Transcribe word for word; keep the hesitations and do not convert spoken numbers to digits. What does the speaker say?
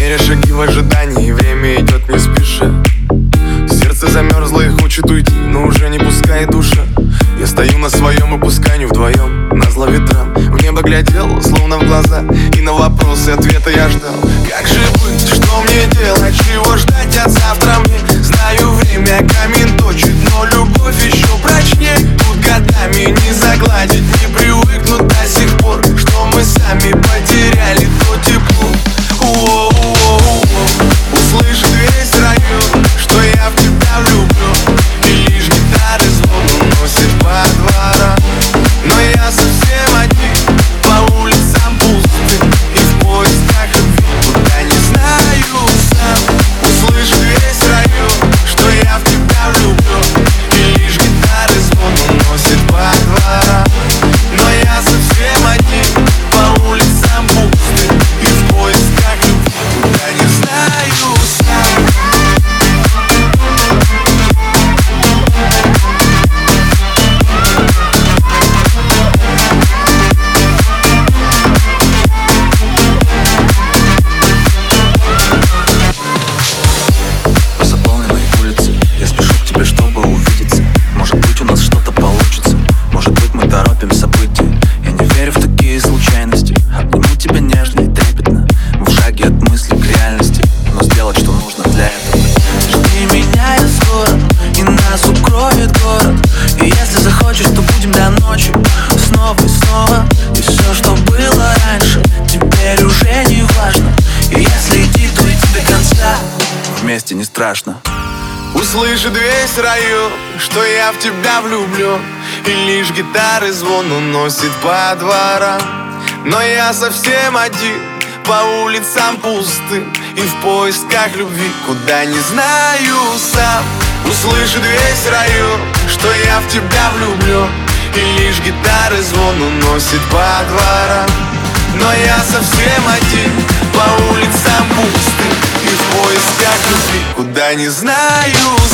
меря шаги в ожидании, время идет не спеша. Сердце замерзло и хочет уйти, но уже не пускает душа. Я стою на своем и пусканию вдвоем, назло ветрам. В небо глядел, словно в глаза, и на вопросы ответа я ждал. Как же быть, что мне делать, чего ждать от завтра мне? Знаю, время камень точит, но любовь еще прочнее. Тут годами не загладить, не привыкнуть до сих пор, что мы сами потеряли то тепло. Воу-воу-воу. Услышит весь район, что я в тебя влюблен, и лишь гитары звон уносит по дворам. Но я совсем один, по улицам пусты, и в поисках любви, куда не знаю сам. Услышит весь район, что я в тебя влюблен, и лишь гитары звон уносит по дворам. Но я совсем один, по улицам пусты, и в поисках любви, куда не знаю сам. Вместе не страшно. Услышит весь район, что я в тебя влюблен, и лишь гитары звон уносит по дворам. Но я совсем один, по улицам пустым, и в поисках любви, куда не знаю сам. Услышит весь район, что я в тебя влюблен, и лишь гитары звон уносит по дворам. Но я совсем один, по улицам пустым, и в поисках любви, куда не знаю